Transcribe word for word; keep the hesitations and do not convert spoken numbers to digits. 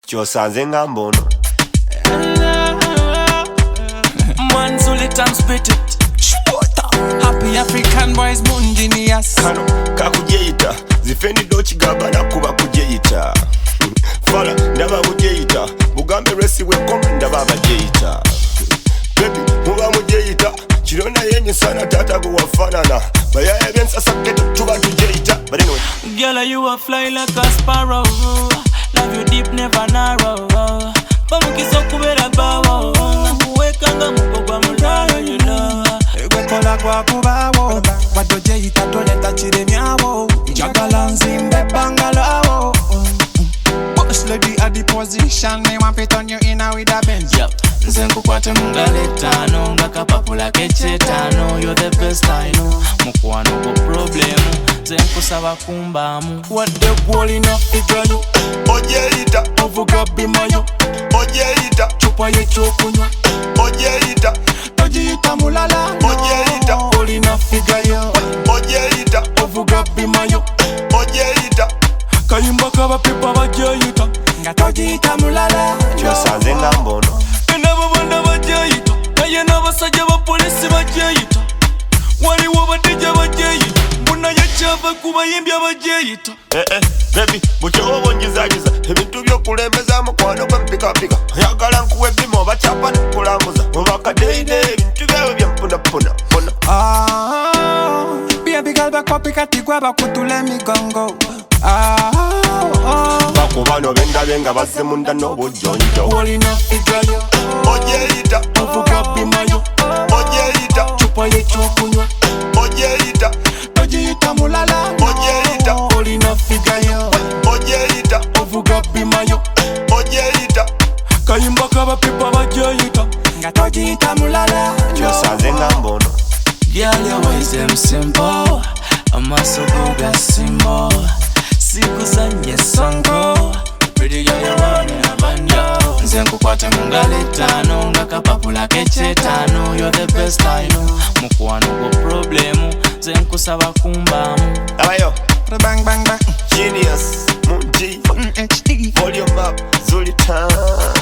Kyosanze ngamba ono Manzuli time spit it. Happy African boys moon genius. kano kakujeyita zifendi dokigamba nakuba kujeyita fala ndaba mujeyita bugambe resi wekoma ndaba abajeyita baby muba mujeyita kiro naye nyisana tata guwafanana bayaya byensasakete tuba tujeyita but anyway Girl, you a fly like a sparrow. Love you deep, never narrow. Pamukiso kubera bawo. Wekanga mukogwa mulalo, you know. Gwekola kwa kubawo wadojeyita toleta kiremyawo njagala nzimbe bangalawo Boss lady at the position me want to turn you in with a Benz. Yep. Nze nkukwate mungalo etaano nga kapapula k'ekyetaano. You're the best I know. Mukwano go problem. Nze nkusaba kumbaamu. Wadde gwolina figayo ojeyita ovuga bimayo ojeyita cupa y'ekyokunywa ojeyita togiyita mulala Ojeyita. olina figayo ojeyita ovuga bimayo ojeyita kayimba kabapipa bajeyita nga togiyita mulala kyosanze ngamba ono Enabo banda bajeyita. Naye n'abasajja ba polisi bajeyita. Waliwo badejja bajeyita. Mbona yakyava ku bayimbi abajeyita. eh eh baby bukyewo bonyizagiza ebintu by'okulembeza mukwano gwa mpikapika ayagala nkuwa ebbima oba kyapa nekulambuza mubakadeide ebintu byawe byampunapuna puna Ah, baby girl bakopikati gwa bakutula emigongo Ah, oh, bakuba no bendabe nga basse munda n'obujjonjo olina figayo ojeyita ovuga bimayo ojeyita cupa y'ekyokunywa ojeyita togiyita mulala Ojeyita. olina figayo ojeyita ovuga bimayo ojeyita kayimba kabapipa bajeyita nga togiyita mulala kyosanze ngamba ono Girl, your ways them simple. Amaso buga simbo. Sikuzanye songo. Pretty girl, you running a bando. Nze nkukwate mungalo etaano nga kapapula k'ekyetaano. You're the best I know. Mukwano go problem. Nze nkusaba kumbaamu. abayo bang bang bang genius mungi H D volume up zuli time